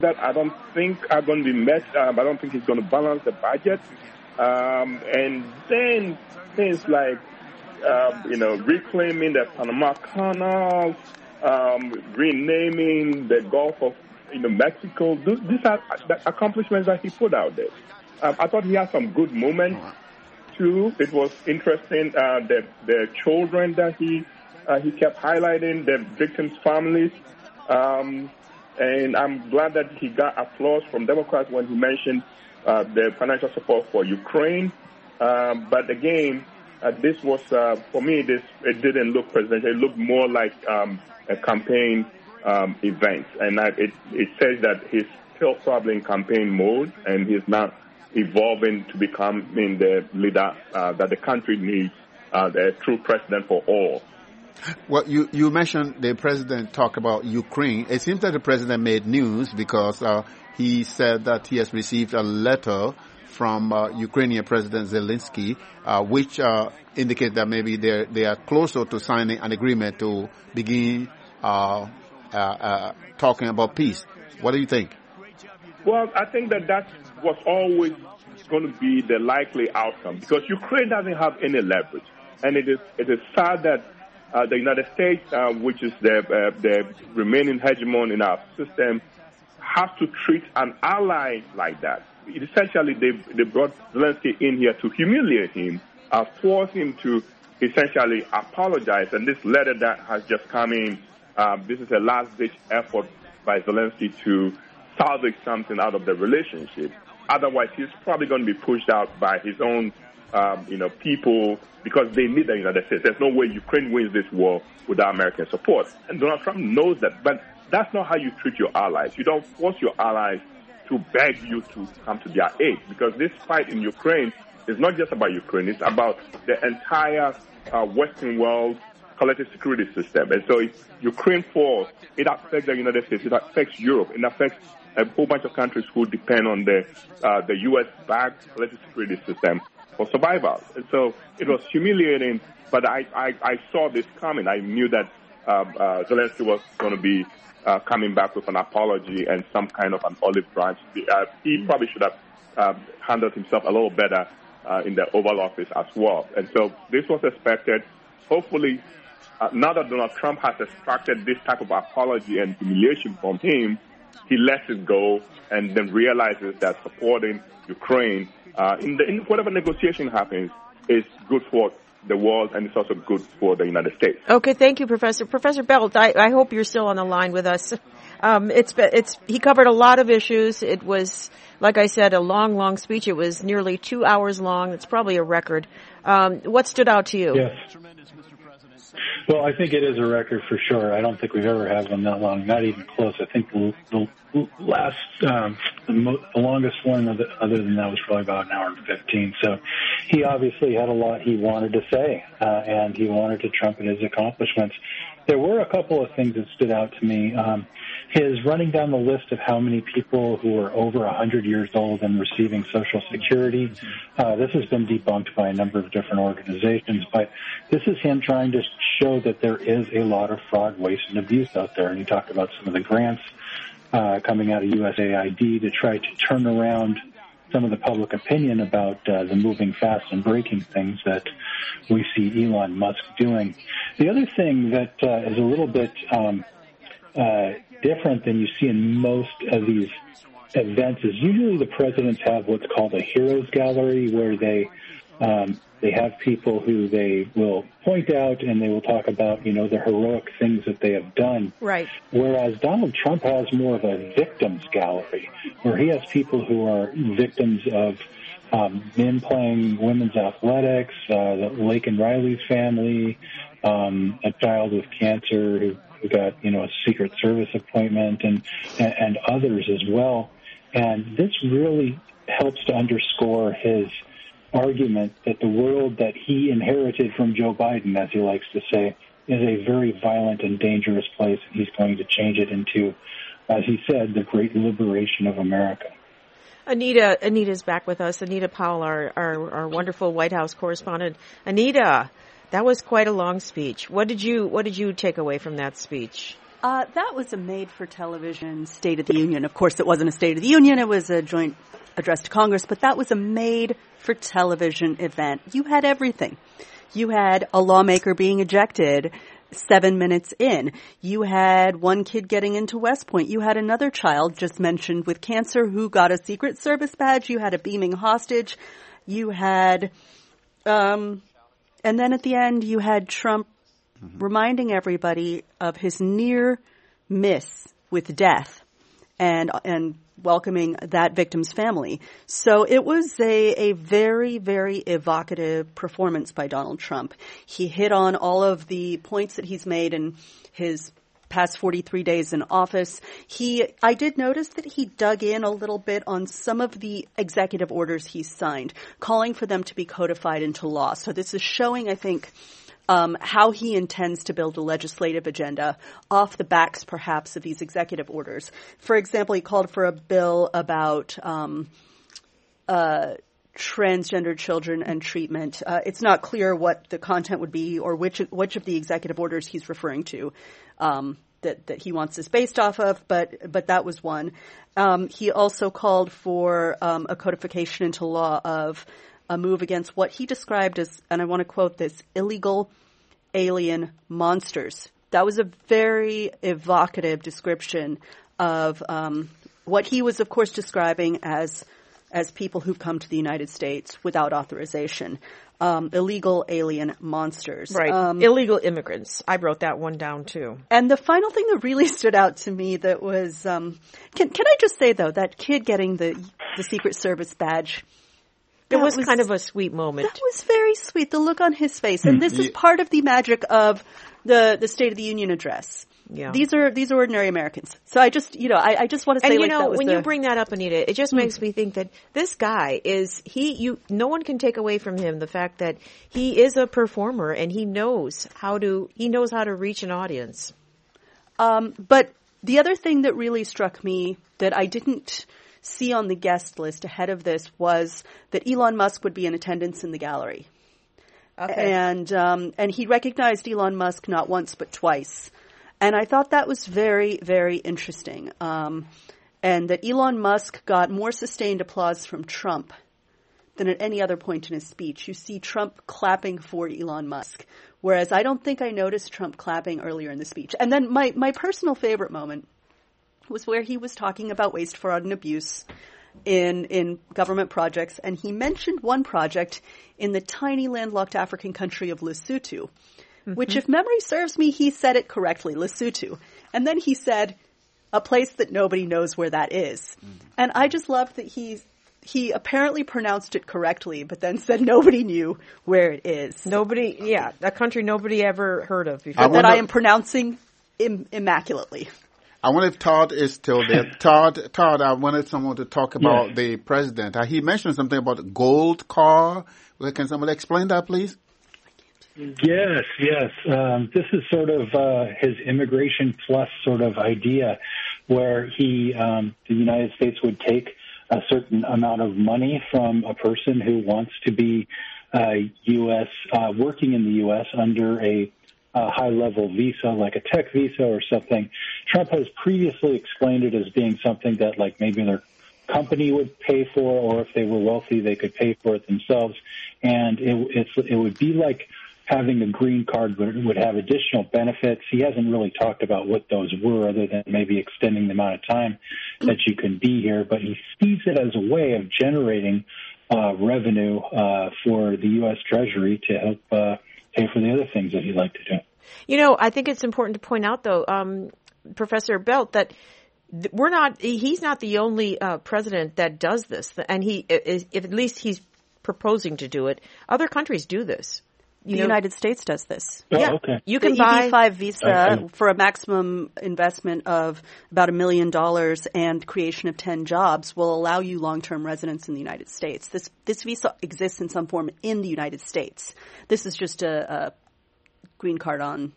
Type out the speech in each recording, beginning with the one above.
that I don't think are going to be met. I don't think he's going to balance the budget. And then things like, reclaiming the Panama Canal, renaming the Gulf of Mexico. These are the accomplishments that he put out there. I thought he had some good moments too. It was interesting. The children that he kept highlighting, the victims' families. And I'm glad that he got applause from Democrats when he mentioned the financial support for Ukraine. But again, this was, for me, it didn't look presidential. It looked more like a campaign event. And it says that he's still probably in campaign mode, and he's not evolving to become the leader that the country needs, the true president for all. Well, you mentioned the president talked about Ukraine. It seems that the president made news because he said that he has received a letter from Ukrainian President Zelensky, which indicates that maybe they are closer to signing an agreement to begin talking about peace. What do you think? Well, I think that was always going to be the likely outcome because Ukraine doesn't have any leverage, and it is sad that the United States, which is the remaining hegemon in our system, has to treat an ally like that. Essentially, they brought Zelensky in here to humiliate him, force him to essentially apologize. And this letter that has just come in, this is a last-ditch effort by Zelensky to salvage something out of the relationship. Otherwise, he's probably going to be pushed out by his own people, because they need the United States. There's no way Ukraine wins this war without American support. And Donald Trump knows that. But that's not how you treat your allies. You don't force your allies to beg you to come to their aid, because this fight in Ukraine is not just about Ukraine. It's about the entire Western world collective security system. And so if Ukraine falls, it affects the United States. It affects Europe. It affects a whole bunch of countries who depend on the U.S.-backed collective security system for survival. And so it was humiliating, but I saw this coming. I knew that Zelensky was going to be coming back with an apology and some kind of an olive branch. He probably should have handled himself a little better in the Oval Office as well. And so this was expected. Hopefully, now that Donald Trump has extracted this type of apology and humiliation from him, he lets it go and then realizes that supporting Ukraine in whatever negotiation happens is good for the world, and it's also good for the United States. Okay, thank you, Professor. Professor Belt, I hope you're still on the line with us. He covered a lot of issues. It was, like I said, a long speech. It was nearly 2 hours long. It's probably a record. What stood out to you? Yes. Well, I think it is a record for sure. I don't think we've ever had one that long, not even close. I think the last, the longest one other than that was probably about an hour and 15. So he obviously had a lot he wanted to say, and he wanted to trumpet his accomplishments. There were a couple of things that stood out to me. His running down the list of how many people who are over 100 years old and receiving Social Security. This has been debunked by a number of different organizations, but this is him trying to show that there is a lot of fraud, waste, and abuse out there. And he talked about some of the grants coming out of USAID to try to turn around some of the public opinion about the moving fast and breaking things that we see Elon Musk doing. The other thing that is a little bit different than you see in most of these events is usually the presidents have what's called a heroes gallery, where they have people who they will point out and they will talk about, the heroic things that they have done. Right. Whereas Donald Trump has more of a victims gallery, where he has people who are victims of men playing women's athletics, the Laken Riley's family, a child with cancer who got, a Secret Service appointment, and others as well. And this really helps to underscore his argument that the world that he inherited from Joe Biden, as he likes to say, is a very violent and dangerous place. He's going to change it into, as he said, the great liberation of America. Anita's back with us. Anita Powell, our wonderful White House correspondent. Anita, that was quite a long speech. What did you take away from that speech? That was a made-for-television State of the Union. Of course, it wasn't a State of the Union. It was a joint address to Congress, but that was a made-for-television event. You had everything. You had a lawmaker being ejected 7 minutes in. You had one kid getting into West Point. You had another child just mentioned with cancer who got a Secret Service badge. You had a beaming hostage. You had, and then at the end, you had Trump reminding everybody of his near miss with death and welcoming that victim's family. So it was a very, very evocative performance by Donald Trump. He hit on all of the points that he's made in his past 43 days in office. I did notice that he dug in a little bit on some of the executive orders he signed, calling for them to be codified into law. So this is showing, I think, how he intends to build a legislative agenda off the backs, perhaps, of these executive orders. For example, he called for a bill about transgender children and treatment. It's not clear what the content would be or which of the executive orders he's referring to that he wants this based off of, but that was one. He also called for a codification into law of a move against what he described as, and I want to quote this, illegal alien monsters. That was a very evocative description of what he was, of course, describing as people who've come to the United States without authorization. Illegal alien monsters. Right. Illegal immigrants. I wrote that one down, too. And the final thing that really stood out to me that was, can I just say, though, that kid getting the Secret Service badge, it was kind of a sweet moment. That was very sweet, the look on his face. And this is part of the magic of the State of the Union address. Yeah. These are ordinary Americans. So I just want to say, and that was when you bring that up, Anita, it just makes me think that this guy no one can take away from him the fact that he is a performer and he knows how to reach an audience. But the other thing that really struck me that I didn't see on the guest list ahead of this was that Elon Musk would be in attendance in the gallery. Okay. And he recognized Elon Musk not once but twice. And I thought that was very, very interesting. And that Elon Musk got more sustained applause from Trump than at any other point in his speech. You see Trump clapping for Elon Musk, whereas I don't think I noticed Trump clapping earlier in the speech. And then my personal favorite moment was where he was talking about waste, fraud, and abuse in government projects, and he mentioned one project in the tiny landlocked African country of Lesotho, which, if memory serves me, he said it correctly, Lesotho. And then he said, a place that nobody knows where that is. And I just loved that he apparently pronounced it correctly, but then said nobody knew where it is. A country nobody ever heard of before. That I am pronouncing immaculately. I wonder if Todd is still there. Todd, I wanted someone to talk about the president. He mentioned something about a gold car. Can someone explain that, please? Yes. This is sort of his immigration plus sort of idea where the United States would take a certain amount of money from a person who wants to be U.S. Working in the U.S. under a high-level visa, like a tech visa or something. Trump has previously explained it as being something that, like, maybe their company would pay for, or if they were wealthy, they could pay for it themselves. And it would be like having a green card would have additional benefits. He hasn't really talked about what those were, other than maybe extending the amount of time that you can be here. But he sees it as a way of generating revenue for the U.S. Treasury to help pay for the other things that he'd like to do. I think it's important to point out, though, Professor Belt, that he's not the only president that does this. And at least he's proposing to do it. Other countries do this. The United States does this. Oh, yeah. Okay. You can buy EB-5 visa for a maximum investment of about $1 million and creation of 10 jobs will allow you long-term residence in the United States. This visa exists in some form in the United States. This is just a green card on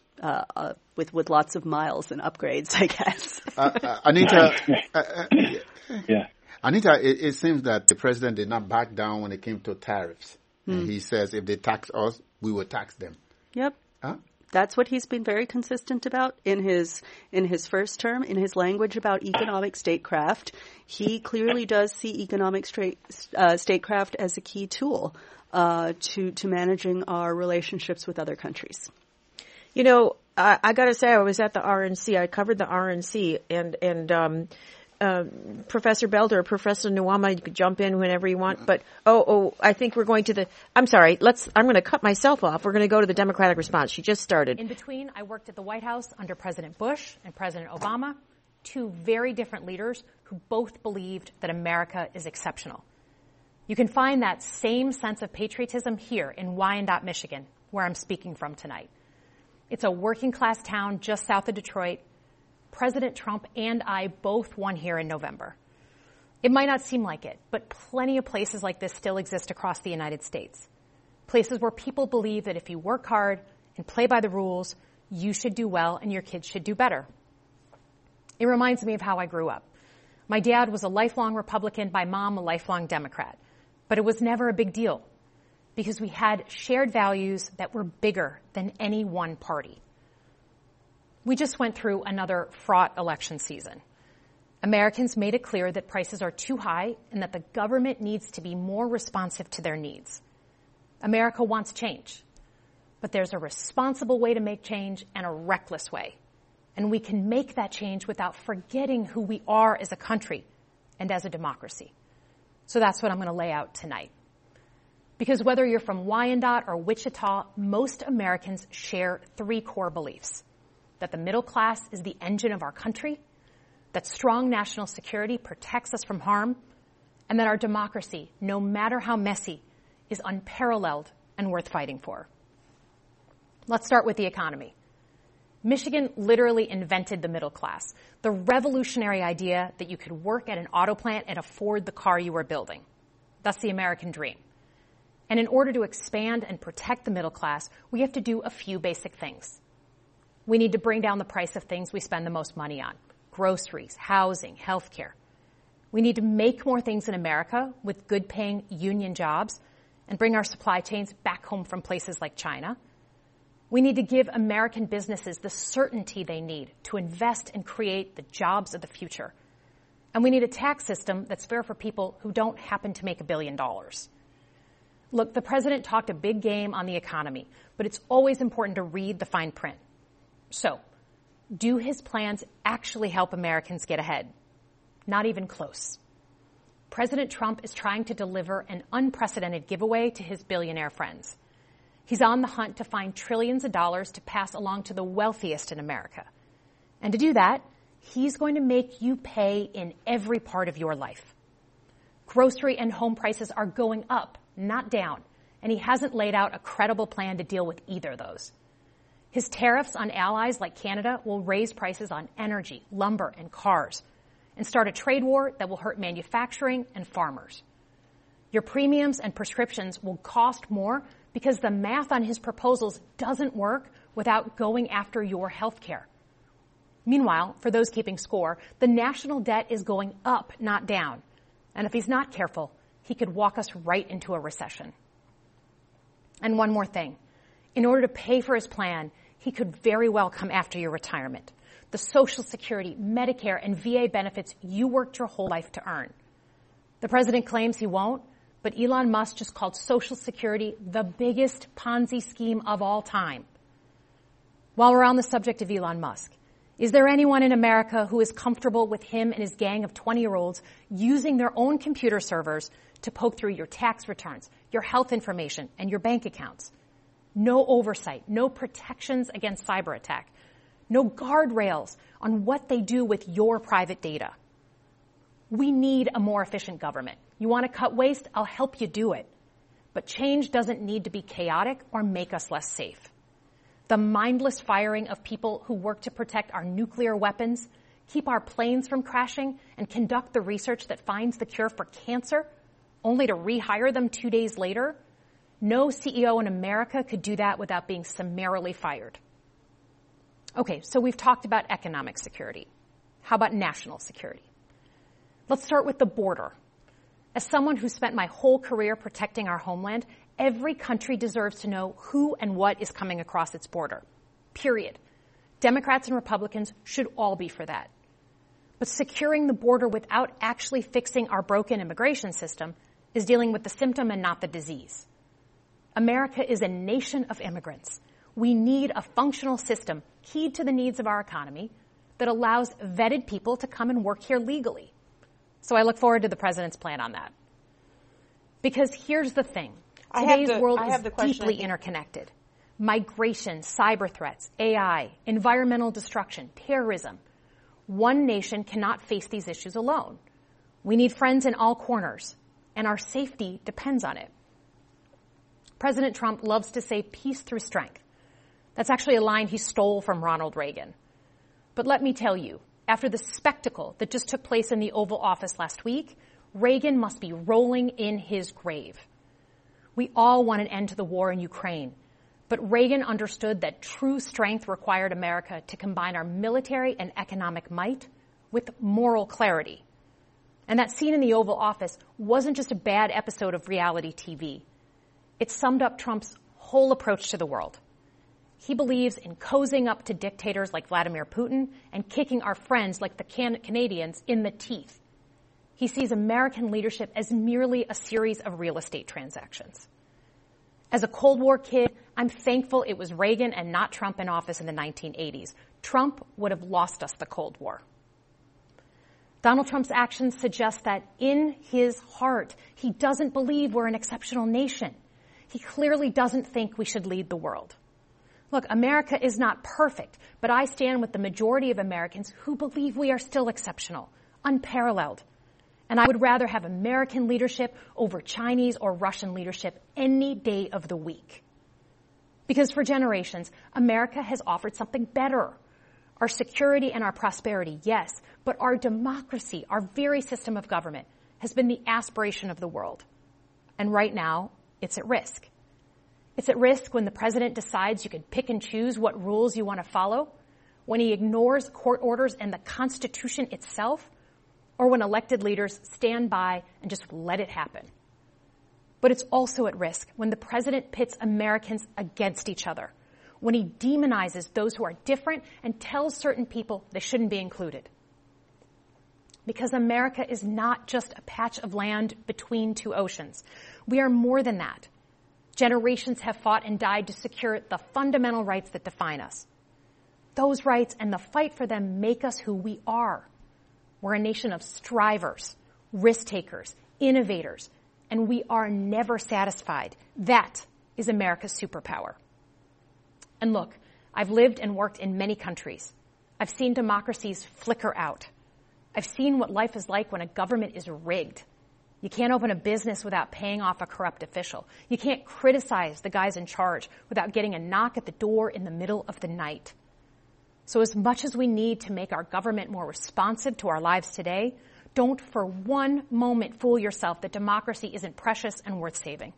with lots of miles and upgrades, I guess. Anita, yeah. Anita, it seems that the president did not back down when it came to tariffs. And he says if they tax us, we will tax them. Yep. Huh? That's what he's been very consistent about in his first term, in his language about economic statecraft. He clearly does see economic statecraft as a key tool to managing our relationships with other countries. You know, I got to say, I was at the RNC. I covered the RNC, and Professor Belder, Professor Nwama, you could jump in whenever you want. But I think we're going to I'm sorry. I'm going to cut myself off. We're going to go to the Democratic response. She just started. In between, I worked at the White House under President Bush and President Obama, two very different leaders who both believed that America is exceptional. You can find that same sense of patriotism here in Wyandotte, Michigan, where I'm speaking from tonight. It's a working-class town just south of Detroit. President Trump and I both won here in November. It might not seem like it, but plenty of places like this still exist across the United States. Places where people believe that if you work hard and play by the rules, you should do well and your kids should do better. It reminds me of how I grew up. My dad was a lifelong Republican, my mom a lifelong Democrat. But it was never a big deal because we had shared values that were bigger than any one party. We just went through another fraught election season. Americans made it clear that prices are too high and that the government needs to be more responsive to their needs. America wants change, but there's a responsible way to make change and a reckless way. And we can make that change without forgetting who we are as a country and as a democracy. So that's what I'm going to lay out tonight. Because whether you're from Wyandotte or Wichita, most Americans share three core beliefs. That the middle class is the engine of our country, that strong national security protects us from harm, and that our democracy, no matter how messy, is unparalleled and worth fighting for. Let's start with the economy. Michigan literally invented the middle class, the revolutionary idea that you could work at an auto plant and afford the car you were building. That's the American dream. And in order to expand and protect the middle class, we have to do a few basic things. We need to bring down the price of things we spend the most money on: groceries, housing, healthcare. We need to make more things in America with good-paying union jobs and bring our supply chains back home from places like China. We need to give American businesses the certainty they need to invest and create the jobs of the future. And we need a tax system that's fair for people who don't happen to make $1 billion. Look, the president talked a big game on the economy, but it's always important to read the fine print. So, do his plans actually help Americans get ahead? Not even close. President Trump is trying to deliver an unprecedented giveaway to his billionaire friends. He's on the hunt to find trillions of dollars to pass along to the wealthiest in America. And to do that, he's going to make you pay in every part of your life. Grocery and home prices are going up, not down, and he hasn't laid out a credible plan to deal with either of those. His tariffs on allies like Canada will raise prices on energy, lumber, and cars, and start a trade war that will hurt manufacturing and farmers. Your premiums and prescriptions will cost more because the math on his proposals doesn't work without going after your health care. Meanwhile, for those keeping score, the national debt is going up, not down. And if he's not careful, he could walk us right into a recession. And one more thing. In order to pay for his plan, he could very well come after your retirement. The Social Security, Medicare, and VA benefits you worked your whole life to earn. The president claims he won't, but Elon Musk just called Social Security the biggest Ponzi scheme of all time. While we're on the subject of Elon Musk, is there anyone in America who is comfortable with him and his gang of 20-year-olds using their own computer servers to poke through your tax returns, your health information, and your bank accounts? No oversight, no protections against cyber attack, no guardrails on what they do with your private data. We need a more efficient government. You want to cut waste? I'll help you do it. But change doesn't need to be chaotic or make us less safe. The mindless firing of people who work to protect our nuclear weapons, keep our planes from crashing, and conduct the research that finds the cure for cancer, only to rehire them 2 days later, no CEO in America could do that without being summarily fired. Okay, so we've talked about economic security. How about national security? Let's start with the border. As someone who spent my whole career protecting our homeland, every country deserves to know who and what is coming across its border. period. Democrats and Republicans should all be for that. But securing the border without actually fixing our broken immigration system is dealing with the symptom and not the disease. America is a nation of immigrants. We need a functional system keyed to the needs of our economy that allows vetted people to come and work here legally. So I look forward to the president's plan on that. Because here's the thing. Today's world is deeply interconnected. Migration, cyber threats, AI, environmental destruction, terrorism. One nation cannot face these issues alone. We need friends in all corners, and our safety depends on it. President Trump loves to say peace through strength. That's actually a line he stole from Ronald Reagan. But let me tell you, after the spectacle that just took place in the Oval Office last week, Reagan must be rolling in his grave. We all want an end to the war in Ukraine, but Reagan understood that true strength required America to combine our military and economic might with moral clarity. And that scene in the Oval Office wasn't just a bad episode of reality TV. It summed up Trump's whole approach to the world. He believes in cozying up to dictators like Vladimir Putin and kicking our friends like the Canadians in the teeth. He sees American leadership as merely a series of real estate transactions. As a Cold War kid, I'm thankful it was Reagan and not Trump in office in the 1980s. Trump would have lost us the Cold War. Donald Trump's actions suggest that in his heart, he doesn't believe we're an exceptional nation. He clearly doesn't think we should lead the world. Look, America is not perfect, but I stand with the majority of Americans who believe we are still exceptional, unparalleled. And I would rather have American leadership over Chinese or Russian leadership any day of the week. Because for generations, America has offered something better. Our security and our prosperity, yes, but our democracy, our very system of government, has been the aspiration of the world. And right now, it's at risk. It's at risk when the president decides you can pick and choose what rules you want to follow, when he ignores court orders and the Constitution itself, or when elected leaders stand by and just let it happen. But it's also at risk when the president pits Americans against each other, when he demonizes those who are different and tells certain people they shouldn't be included. Because America is not just a patch of land between two oceans. We are more than that. Generations have fought and died to secure the fundamental rights that define us. Those rights and the fight for them make us who we are. We're a nation of strivers, risk takers, innovators, and we are never satisfied. That is America's superpower. And look, I've lived and worked in many countries. I've seen democracies flicker out. I've seen what life is like when a government is rigged. You can't open a business without paying off a corrupt official. You can't criticize the guys in charge without getting a knock at the door in the middle of the night. So as much as we need to make our government more responsive to our lives today, don't for one moment fool yourself that democracy isn't precious and worth saving.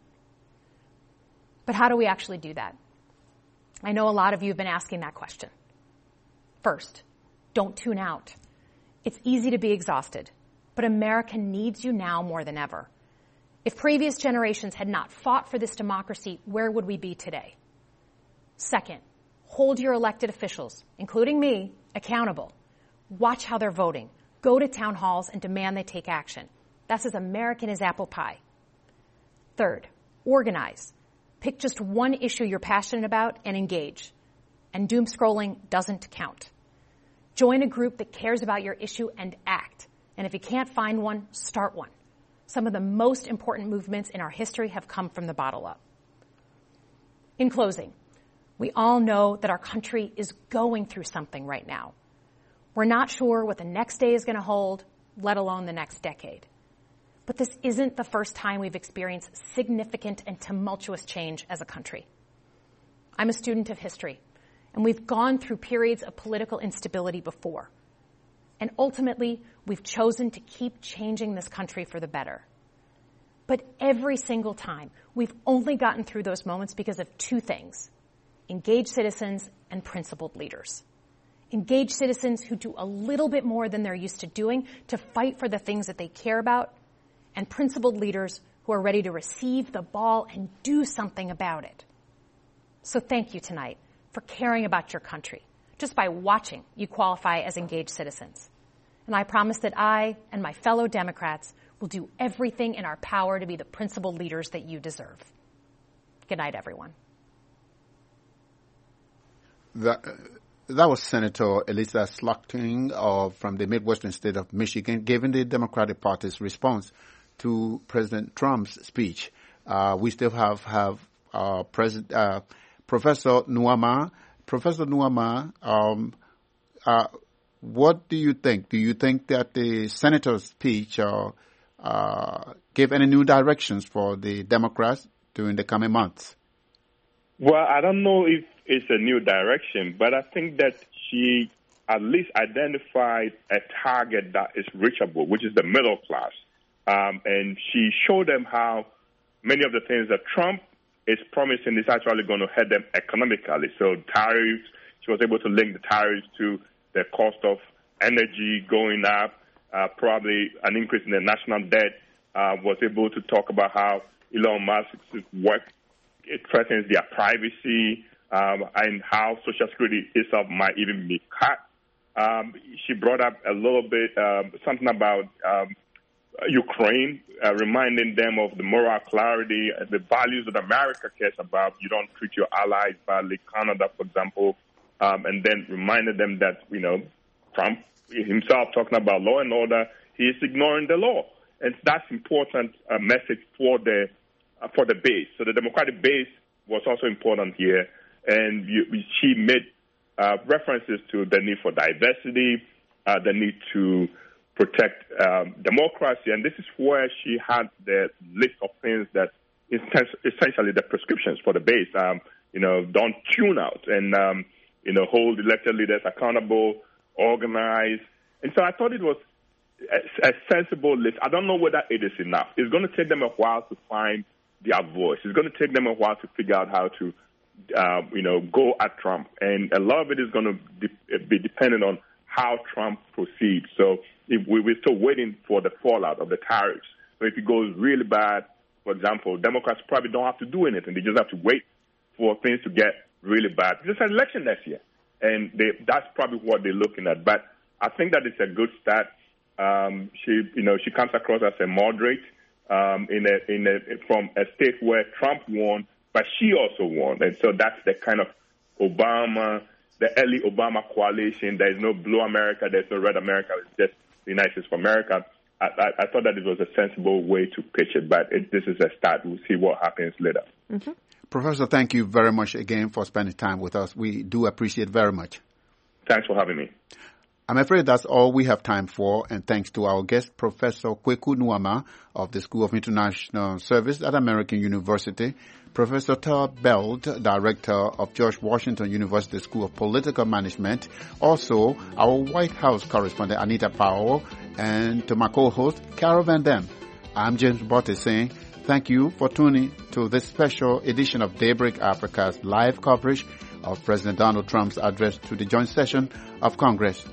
But how do we actually do that? I know a lot of you have been asking that question. First, don't tune out. It's easy to be exhausted, but America needs you now more than ever. If previous generations had not fought for this democracy, where would we be today? Second, hold your elected officials, including me, accountable. Watch how they're voting. Go to town halls and demand they take action. That's as American as apple pie. Third, organize. Pick just one issue you're passionate about and engage. And doom scrolling doesn't count. Join a group that cares about your issue and act. And if you can't find one, start one. Some of the most important movements in our history have come from the bottom up. In closing, we all know that our country is going through something right now. We're not sure what the next day is going to hold, let alone the next decade. But this isn't the first time we've experienced significant and tumultuous change as a country. I'm a student of history, and we've gone through periods of political instability before. And ultimately, we've chosen to keep changing this country for the better. But every single time, we've only gotten through those moments because of two things: engaged citizens and principled leaders. Engaged citizens who do a little bit more than they're used to doing to fight for the things that they care about, and principled leaders who are ready to receive the ball and do something about it. So thank you tonight for caring about your country. Just by watching, you qualify as engaged citizens. And I promise that I and my fellow Democrats will do everything in our power to be the principled leaders that you deserve. Good night, everyone. That was Senator Elissa Slotkin from the Midwestern state of Michigan, giving the Democratic Party's response to President Trump's speech. We still have Professor Nwouma. Professor Nwouma, what do you think? Do you think that the senator's speech gave any new directions for the Democrats during the coming months? Well, I don't know if it's a new direction, but I think that she at least identified a target that is reachable, which is the middle class. And she showed them how many of the things that Trump is promising is actually going to hurt them economically. So tariffs, she was able to link the tariffs to the cost of energy going up, probably an increase in the national debt, was able to talk about how Elon Musk's work, it threatens their privacy, and how Social Security itself might even be cut. She brought up a little bit something about Ukraine, reminding them of the moral clarity, the values that America cares about. You don't treat your allies badly, Canada, for example, and then reminded them that, Trump himself talking about law and order, he is ignoring the law. And that's important message for the base. So the Democratic base was also important here. And she made references to the need for diversity, the need to protect democracy. And this is where she had the list of things that is essentially the prescriptions for the base. Don't tune out and, hold elected leaders accountable, organize. And so I thought it was a sensible list. I don't know whether it is enough. It's going to take them a while to find their voice. It's going to take them a while to figure out how to, go at Trump. And a lot of it is going to be dependent on how Trump proceeds. So if we're still waiting for the fallout of the tariffs. So if it goes really bad, for example, Democrats probably don't have to do anything. They just have to wait for things to get really bad. There's an election next year, and that's probably what they're looking at. But I think that it's a good start. She comes across as a moderate from a state where Trump won, but she also won. And so that's the kind of the early Obama coalition. There is no blue America, there's no red America, it's just the United States of America. I thought that it was a sensible way to pitch it, but this is a start. We'll see what happens later. Mm-hmm. Professor, thank you very much again for spending time with us. We do appreciate it very much. Thanks for having me. I'm afraid that's all we have time for, and thanks to our guest, Professor Kweku Nwouma of the School of International Service at American University, Professor Todd Belt, Director of George Washington University School of Political Management, also our White House correspondent Anita Powell, and to my co-host, Carol Van Dam. I'm James Botte saying thank you for tuning to this special edition of Daybreak Africa's live coverage of President Donald Trump's address to the joint session of Congress.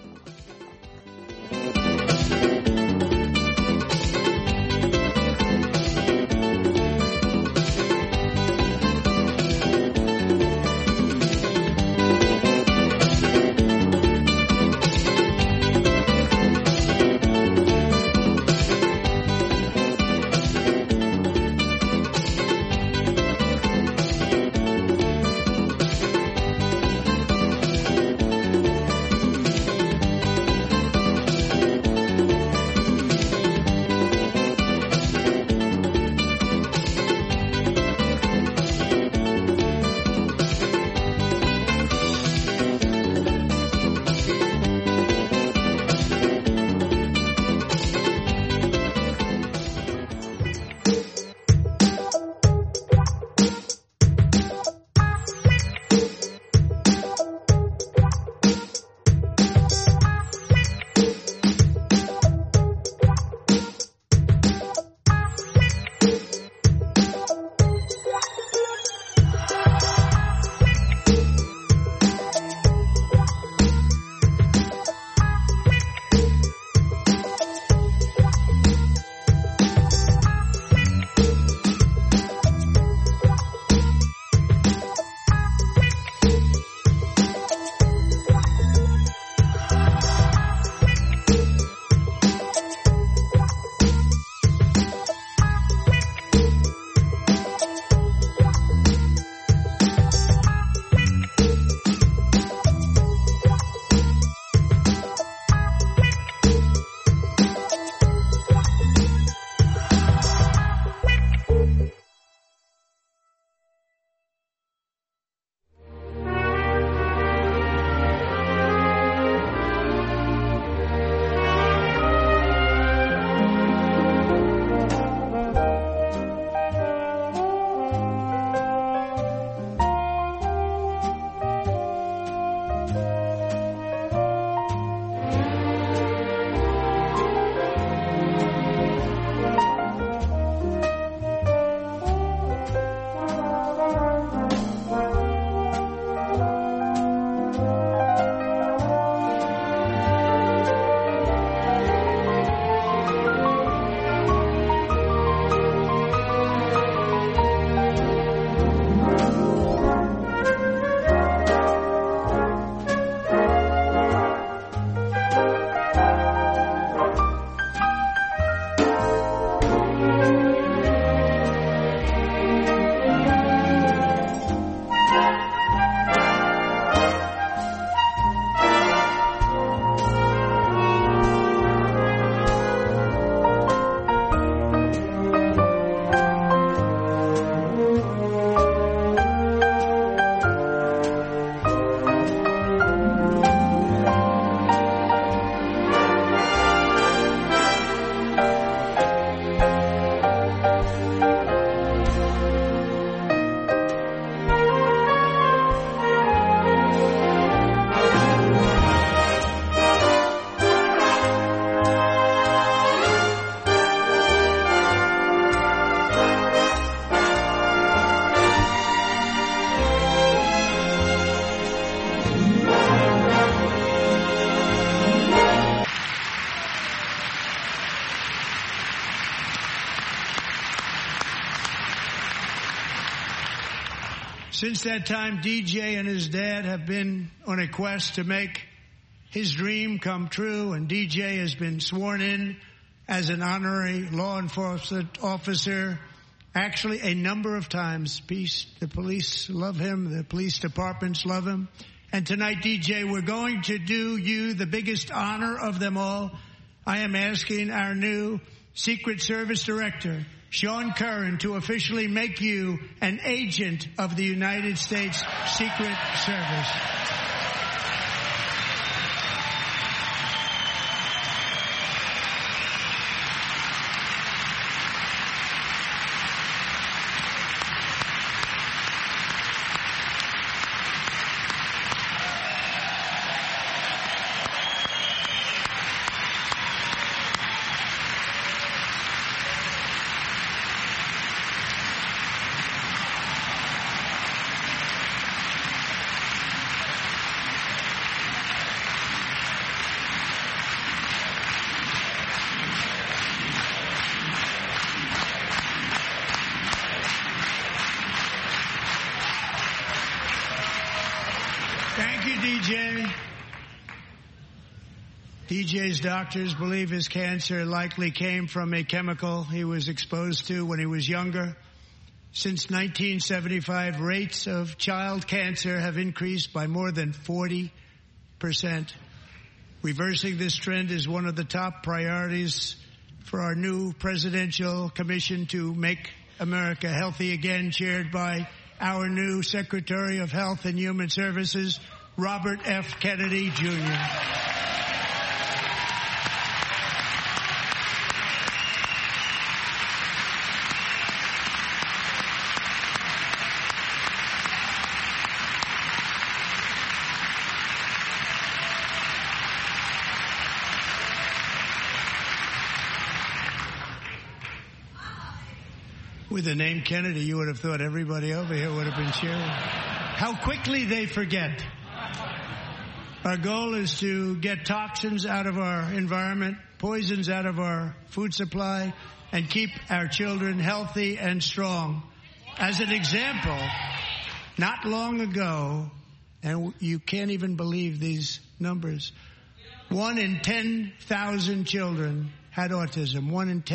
Since that time, DJ and his dad have been on a quest to make his dream come true, and DJ has been sworn in as an honorary law enforcement officer, actually a number of times. The police love him, the police departments love him. And tonight, DJ, we're going to do you the biggest honor of them all. I am asking our new Secret Service Director, Sean Curran, to officially make you an agent of the United States Secret Service. Thank you, DJ. DJ's doctors believe his cancer likely came from a chemical he was exposed to when he was younger. Since 1975, rates of child cancer have increased by more than 40%. Reversing this trend is one of the top priorities for our new presidential commission to make America healthy again, chaired by our new Secretary of Health and Human Services, Robert F. Kennedy, Jr. With the name Kennedy, you would have thought everybody over here would have been cheering. How quickly they forget. Our goal is to get toxins out of our environment, poisons out of our food supply, and keep our children healthy and strong. As an example, not long ago, and you can't even believe these numbers, 1 in 10,000 children had autism. 1 in 10.